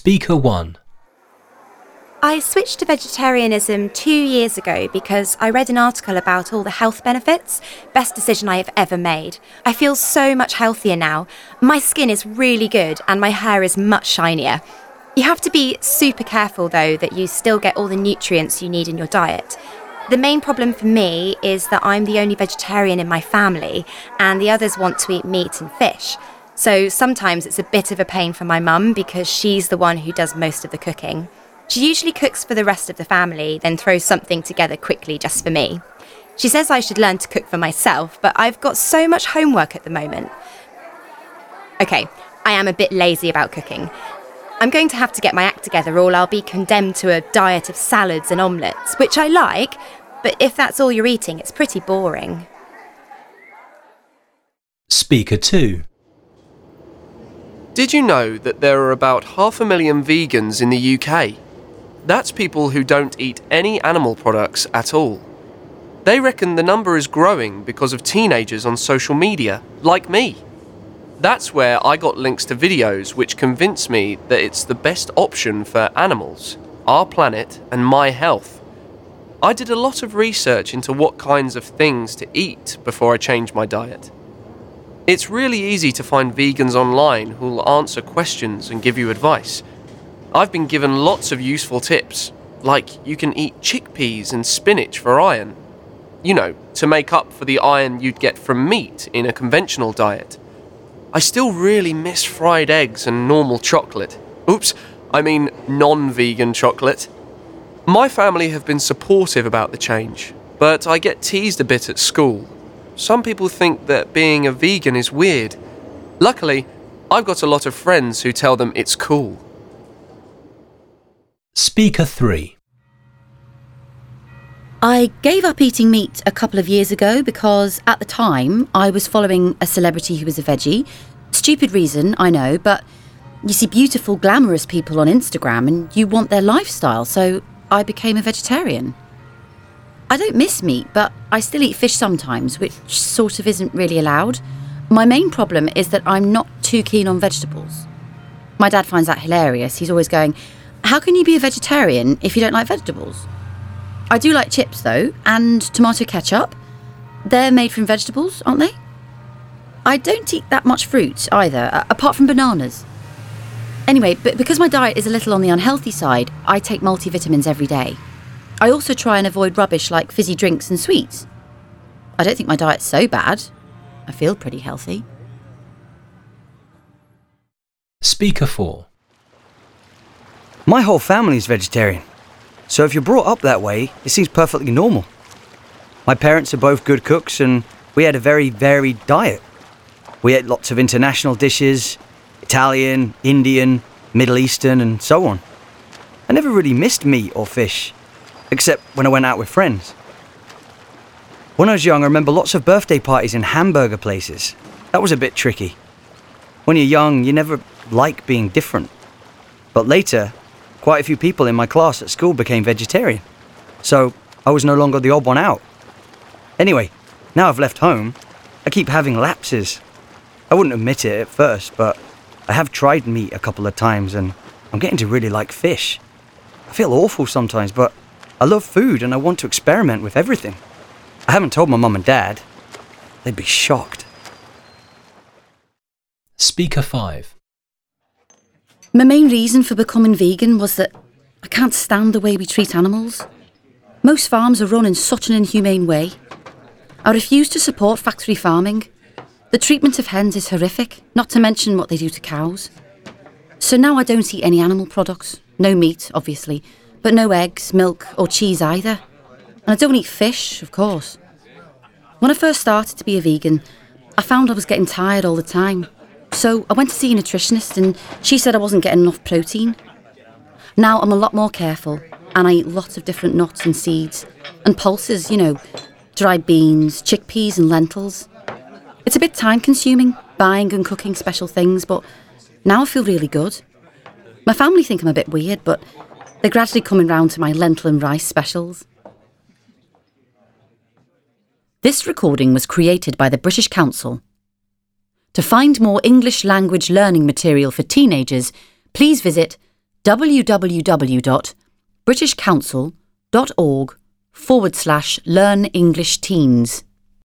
Speaker 1. I switched to vegetarianism 2 years ago because I read an article about all the health benefits. Best decision I have ever made. I feel so much healthier now. My skin is really good and my hair is much shinier. You have to be super careful though that you still get all the nutrients you need in your diet. The main problem for me is that I'm the only vegetarian in my family and the others want to eat meat and fish. So sometimes it's a bit of a pain for my mum because she's the one who does most of the cooking. She usually cooks for the rest of the family, then throws something together quickly just for me. She says I should learn to cook for myself, but I've got so much homework at the moment. Okay, I am a bit lazy about cooking. I'm going to have to get my act together or I'll be condemned to a diet of salads and omelettes, which I like, but if that's all you're eating, it's pretty boring. Speaker 2. Did you know that there are about 500,000 vegans in the UK? That's people who don't eat any animal products at all. They reckon the number is growing because of teenagers on social media, like me. That's where I got links to videos which convinced me that it's the best option for animals, our planet, and my health. I did a lot of research into what kinds of things to eat before I changed my diet. It's really easy to find vegans online who'll answer questions and give you advice. I've been given lots of useful tips, like you can eat chickpeas and spinach for iron. You know, to make up for the iron you'd get from meat in a conventional diet. I still really miss fried eggs and normal chocolate. Oops, I mean non-vegan chocolate. My family have been supportive about the change, but I get teased a bit at school. Some people think that being a vegan is weird. Luckily, I've got a lot of friends who tell them it's cool. Speaker 3. I gave up eating meat a couple of years ago because at the time I was following a celebrity who was a veggie. Stupid reason, I know, but you see beautiful, glamorous people on Instagram and you want their lifestyle, so I became a vegetarian. I don't miss meat, but I still eat fish sometimes, which sort of isn't really allowed. My main problem is that I'm not too keen on vegetables. My dad finds that hilarious. He's always going, "How can you be a vegetarian if you don't like vegetables?" I do like chips though, and tomato ketchup. They're made from vegetables, aren't they? I don't eat that much fruit either, apart from bananas. Anyway, but because my diet is a little on the unhealthy side, I take multivitamins every day. I also try and avoid rubbish like fizzy drinks and sweets. I don't think my diet's so bad. I feel pretty healthy. Speaker 4. My whole family's vegetarian, so if you're brought up that way, it seems perfectly normal. My parents are both good cooks and we had a very varied diet. We ate lots of international dishes, Italian, Indian, Middle Eastern and so on. I never really missed meat or fish, except when I went out with friends. When I was young, I remember lots of birthday parties in hamburger places. That was a bit tricky. When you're young, you never like being different. But later, quite a few people in my class at school became vegetarian, so I was no longer the odd one out. Anyway, now I've left home, I keep having lapses. I wouldn't admit it at first, but I have tried meat a couple of times and I'm getting to really like fish. I feel awful sometimes, but I love food and I want to experiment with everything. I haven't told my mum and dad. They'd be shocked. Speaker 5. My main reason for becoming vegan was that I can't stand the way we treat animals. Most farms are run in such an inhumane way. I refuse to support factory farming. The treatment of hens is horrific, not to mention what they do to cows. So now I don't eat any animal products. No meat, obviously, but no eggs, milk or cheese either. And I don't eat fish, of course. When I first started to be a vegan, I found I was getting tired all the time. So I went to see a nutritionist and she said I wasn't getting enough protein. Now I'm a lot more careful and I eat lots of different nuts and seeds and pulses, dried beans, chickpeas and lentils. It's a bit time consuming, buying and cooking special things, but now I feel really good. My family think I'm a bit weird, but they're gradually coming round to my lentil and rice specials. This recording was created by the British Council. To find more English language learning material for teenagers, please visit www.britishcouncil.org/learn English teens.